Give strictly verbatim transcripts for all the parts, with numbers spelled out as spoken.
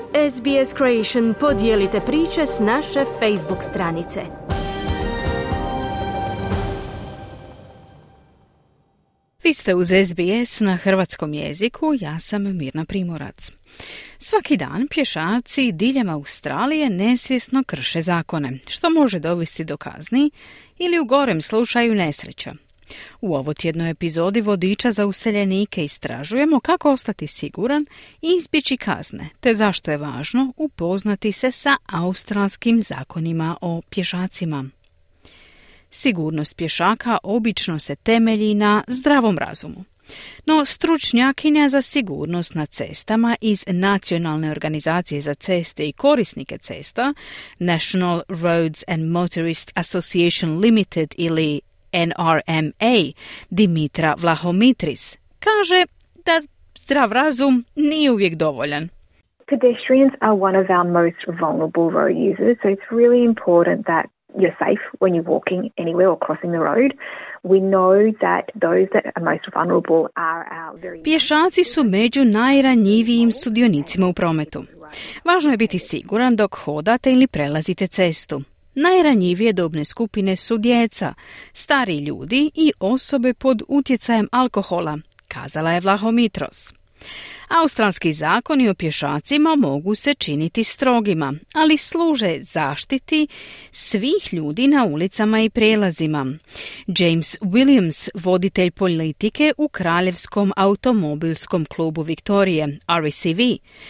S B S Creation podijelite priče s naše Facebook stranice. Vi ste uz S B S na hrvatskom jeziku, ja sam Mirna Primorac. Svaki dan pješaci diljem Australije nesvjesno krše zakone, što može dovesti do kazni ili u gorem slučaju nesreća. U ovotjednoj epizodi Vodiča za useljenike istražujemo kako ostati siguran i izbjeći kazne, te zašto je važno upoznati se sa australskim zakonima o pješacima. Sigurnost pješaka obično se temelji na zdravom razumu. No stručnjakinja za sigurnost na cestama iz Nacionalne organizacije za ceste i korisnike cesta, National Roads and Motorist Association Limited ili N R M A, Dimitra Vlahomitris, kaže da zdrav razum nije uvijek dovoljan. Pedestrians are one of our most vulnerable road users, so it's really important that you're safe when you're walking anywhere or crossing the road. We know that those that are most vulnerable are our very... Pješaci su među najranjivijim sudionicima u prometu. Važno je biti siguran dok hodate ili prelazite cestu. Najranjivije dobne skupine su djeca, stariji ljudi i osobe pod utjecajem alkohola, kazala je Vlahomitros. Australski zakoni o pješacima mogu se činiti strogima, ali služe zaštiti svih ljudi na ulicama i prijelazima. James Williams, voditelj politike u Kraljevskom automobilskom klubu Viktorije, R A C V,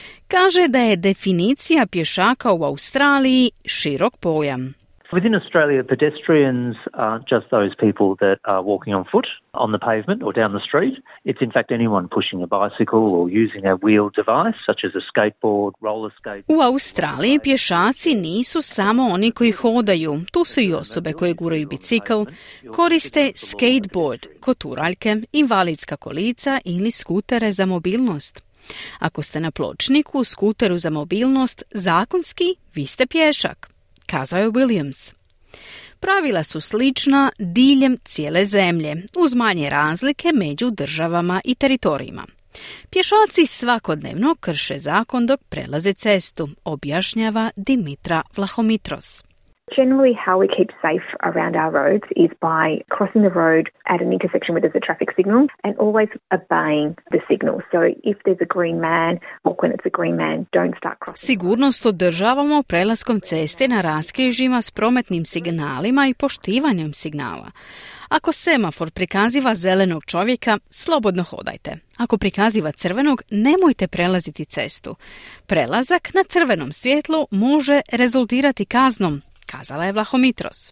kaže da je definicija pješaka u Australiji širok pojam. Within Australia, pedestrians aren't just those people that are walking on foot on the pavement or down the street. It's in fact anyone pushing a bicycle or using a wheeled device such as a skateboard, roller skate. U Australiji pješaci nisu samo oni koji hodaju. Tu su i osobe koje guraju bicikl, koriste skateboard, koturaljke, invalidska kolica ili skutere za mobilnost. Ako ste na pločniku, skuteru za mobilnost, zakonski vi ste pješak, kazao je Williams. Pravila su slična diljem cijele zemlje, uz manje razlike među državama i teritorijima. Pješaci svakodnevno krše zakon dok prelaze cestu, objašnjava Dimitra Vlahomitros. Generally, how we keep safe around our roads is by crossing the road at an intersection where there's a traffic signal and always obeying the signal. So if there's a green man, or when it's a green man, don't start crossing. Sigurnost održavamo prelaskom ceste na raskrižjima s prometnim signalima i poštivanjem signala. Ako semafor prikaziva zelenog čovjeka, slobodno hodajte. Ako prikaziva crvenog, nemojte prelaziti cestu. Prelazak na crvenom svjetlu može rezultirati kaznom, kazala je Vlahomitros.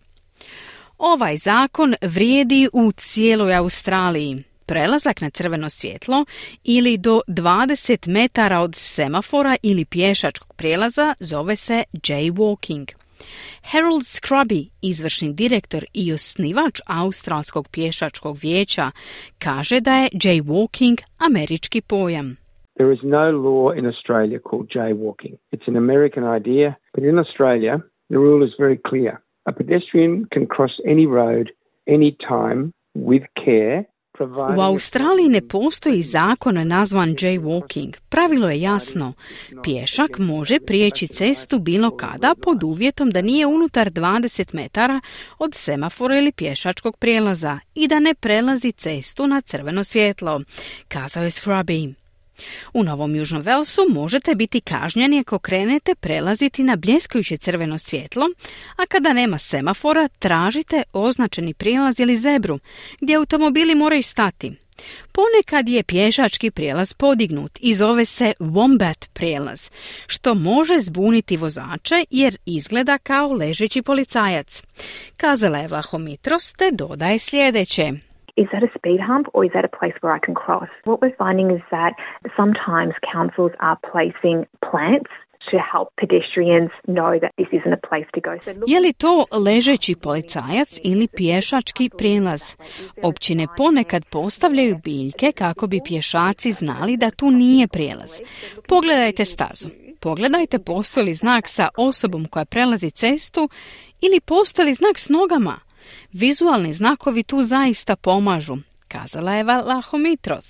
Ovaj zakon vrijedi u cijeloj Australiji. Prelazak na crveno svjetlo ili do dvadeset metara od semafora ili pješačkog prijelaza zove se jaywalking. Harold Scrubby, izvršni direktor i osnivač Australskog pješačkog vijeća, kaže da je jaywalking američki pojam. There is no law in Australia called jaywalking. It's an American idea, but in Australia the rule is very clear. A pedestrian can cross any road, any time, with care. U Australiji ne postoji zakon nazvan jaywalking. Pravilo je jasno. Pješak može prijeći cestu bilo kada pod uvjetom da nije unutar dvadeset metara od semafora ili pješačkog prijelaza i da ne prelazi cestu na crveno svjetlo, kazao je Scrubby. U Novom Južnom Velsu možete biti kažnjeni ako krenete prelaziti na bljeskajuće crveno svjetlo, a kada nema semafora tražite označeni prijelaz ili zebru, gdje automobili moraju stati. Ponekad je pješački prijelaz podignut i zove se Wombat prijelaz, što može zbuniti vozače jer izgleda kao ležeći policajac. Kazala je Vlahomitros te dodaje sljedeće. Is that a speed hump or is that a place where I can cross? What we're finding is that sometimes councils are placing plants to help pedestrians know that this isn't a place to go. So look... Je li to ležeći policajac ili pješački prijelaz? Općine ponekad postavljaju biljke kako bi pješaci znali da tu nije prijelaz. Pogledajte stazu. Pogledajte postoji li znak sa osobom koja prelazi cestu ili postoji li znak s nogama. Vizualni znakovi tu zaista pomažu, kazala je Vlahomitros.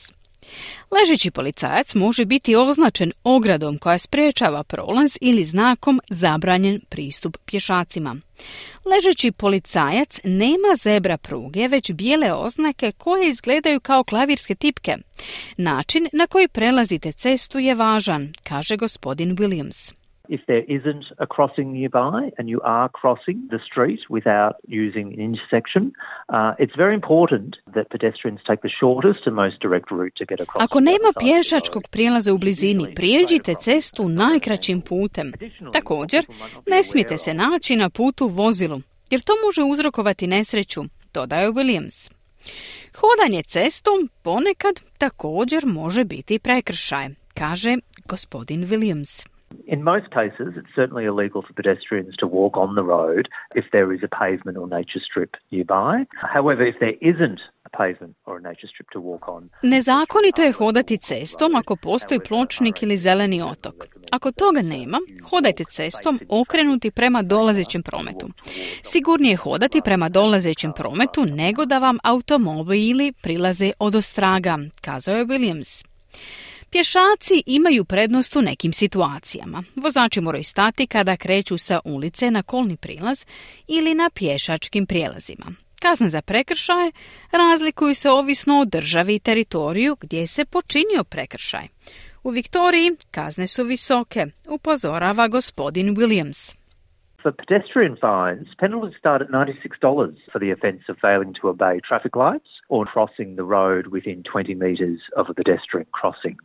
Ležeći policajac može biti označen ogradom koja sprečava prolaz ili znakom zabranjen pristup pješacima. Ležeći policajac nema zebra pruge, već bijele oznake koje izgledaju kao klavirske tipke. Način na koji prelazite cestu je važan, kaže gospodin Williams. If there isn't a crossing nearby and you are crossing the street without using an intersection, uh, it's very important that pedestrians take the shortest and most direct route to get across. Ako nema pješačkog prijelaza u blizini, prijeđite cestu najkraćim putem. Također, ne smijete se naći na putu vozilu, jer to može uzrokovati nesreću, dodaje Williams. Hodanje cestom ponekad također može biti prekršaj, kaže gospodin Williams. In most cases, it's certainly illegal for pedestrians to walk on the road if there is a pavement or nature strip nearby. However, if there isn't a pavement or a nature strip to walk on... Nezakonito je hodati cestom ako postoji pločnik ili zeleni otok. Ako toga nema, hodajte cestom okrenuti prema dolazećem prometu. Sigurnije je hodati prema dolazećem prometu nego da vam automobili prilaze odostraga, kazao je Williams. Pješaci imaju prednost u nekim situacijama. Vozači moraju stati kada kreću sa ulice na kolni prilaz ili na pješačkim prijelazima. Kazne za prekršaje razlikuju se ovisno o državi i teritoriju gdje se počinio prekršaj. U Viktoriji kazne su visoke, upozorava gospodin Williams. For pedestrian fines, penalties start at ninety-six dollars for the offence of failing to obey traffic lights or crossing the road within twenty metres of a pedestrian crossing.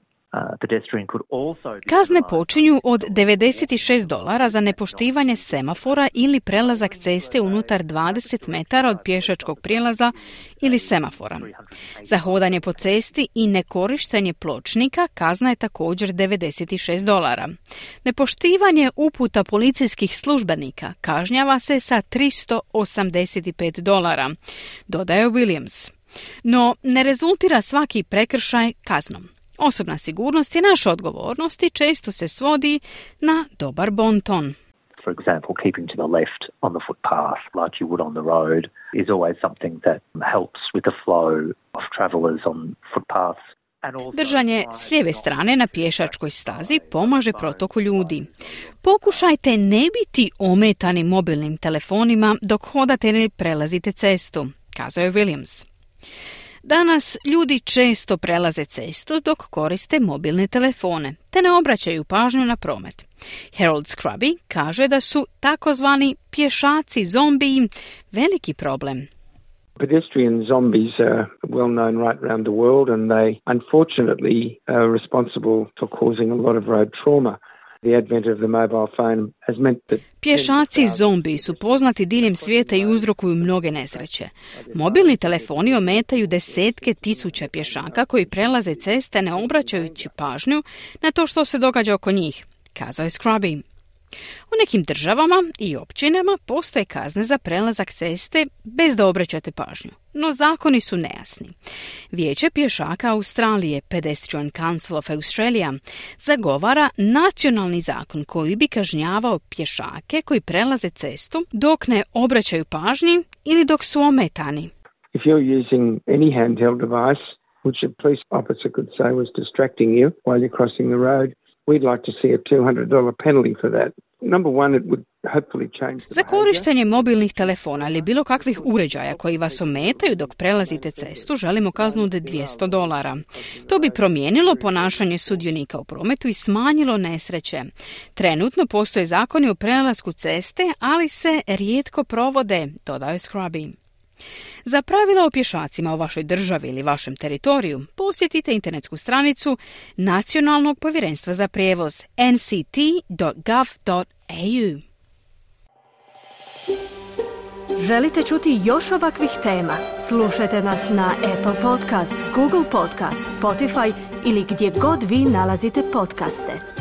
Kazne počinju od devedeset šest dolara za nepoštivanje semafora ili prelazak ceste unutar dvadeset metara od pješačkog prijelaza ili semafora. Za hodanje po cesti i nekorištenje pločnika kazna je također devedeset šest dolara. Nepoštivanje uputa policijskih službenika kažnjava se sa tristo osamdeset pet dolara, dodaje Williams. No, ne rezultira svaki prekršaj kaznom. Osobna sigurnost je naša odgovornost i često se svodi na dobar bonton. For example, keeping to the left on the footpath like you would on the road is always something that helps with the flow of travelers on footpaths. Držanje s lijeve strane na pješačkoj stazi pomaže protoku ljudi. Pokušajte ne biti ometani mobilnim telefonima dok hodate ili prelazite cestu, kazao je Williams. Danas ljudi često prelaze cestu dok koriste mobilne telefone, te ne obraćaju pažnju na promet. Harold Scrubby kaže da su takozvani pješaci zombiji veliki problem. Pedestrian zombies are well known right around the world and they unfortunately are responsible for causing a lot of road trauma. The advent of the mobile phone has meant that Pješaci zombi su poznati diljem svijeta i uzrokuju mnoge nesreće. Mobilni telefoni ometaju desetke tisuća pješaka koji prelaze ceste ne obraćajući pažnju na to što se događa oko njih, kazao je Scrubby. U nekim državama i općinama postoje kazne za prelazak ceste bez da obraćate pažnju, no zakoni su nejasni. Vijeće pješaka Australije, Pedestrian Council of Australia, zagovara nacionalni zakon koji bi kažnjavao pješake koji prelaze cestu dok ne obraćaju pažnji ili dok su ometani. If you're using any handheld device, which a police officer could say was distracting you while you're crossing the road, we'd like to see a two hundred dollars penalty for that. Number one, it would hopefully change the Za korištenje mobilnih telefona ili bilo kakvih uređaja koji vas ometaju dok prelazite cestu, želimo kaznu od dvjesto dolara. To bi promijenilo ponašanje sudionika u prometu i smanjilo nesreće. Trenutno postoje zakoni o prelasku ceste, ali se rijetko provode, dodao je Scrubby. Za pravila o pješacima u vašoj državi ili vašem teritoriju posjetite internetsku stranicu Nacionalnog povjerenstva za prijevoz n c t dot gov dot a u. Želite čuti još ovakvih tema? Slušajte nas na Apple Podcast, Google Podcast, Spotify ili gdje god vi nalazite podcaste.